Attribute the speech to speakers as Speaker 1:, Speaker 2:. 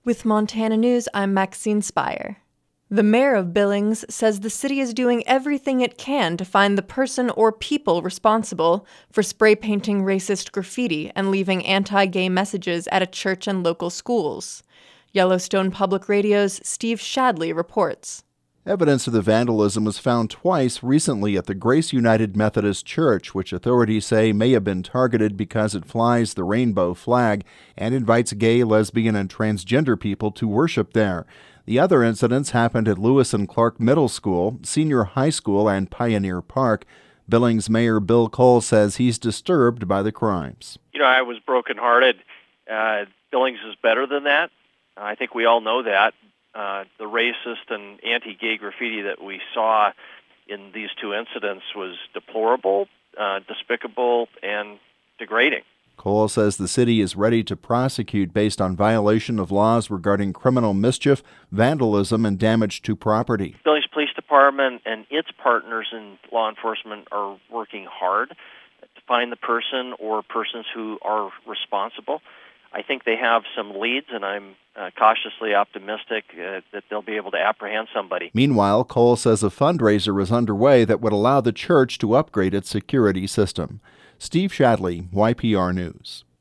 Speaker 1: With Montana News, I'm Maxine Spire. The mayor of Billings says the city is doing everything it can to find the person or people responsible for spray painting racist graffiti and leaving anti-gay messages at a church and local schools. Yellowstone Public Radio's Steve Shadley reports.
Speaker 2: Evidence of the vandalism was found twice recently at the Grace United Methodist Church, which authorities say may have been targeted because it flies the rainbow flag and invites gay, lesbian, and transgender people to worship there. The other incidents happened at Lewis and Clark Middle School, Senior High School, and Pioneer Park. Billings Mayor Bill Cole says he's disturbed by the crimes.
Speaker 3: I was brokenhearted. Billings is better than that. I think we all know that. The racist and anti-gay graffiti that we saw in these two incidents was deplorable, despicable, and degrading.
Speaker 2: Cole says the city is ready to prosecute based on violation of laws regarding criminal mischief, vandalism, and damage to property.
Speaker 3: Billings Police Department and its partners in law enforcement are working hard to find the person or persons who are responsible. I think they have some leads, and I'm cautiously optimistic that they'll be able to apprehend somebody.
Speaker 2: Meanwhile, Cole says a fundraiser is underway that would allow the church to upgrade its security system. Steve Shadley, YPR News.